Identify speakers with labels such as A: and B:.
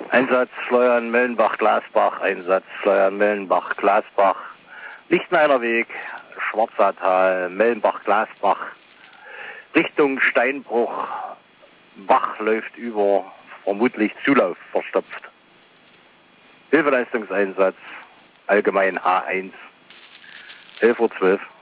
A: Einsatz Schleuern, Mellenbach, Glasbach, Einsatz Schleuern, Mellenbach, Glasbach, Lichteneinerweg, Schwarzertal, Mellenbach, Glasbach, Richtung Steinbruch, Bach läuft über, vermutlich Zulauf verstopft. Hilfeleistungseinsatz, allgemein H1, 11:12 Uhr.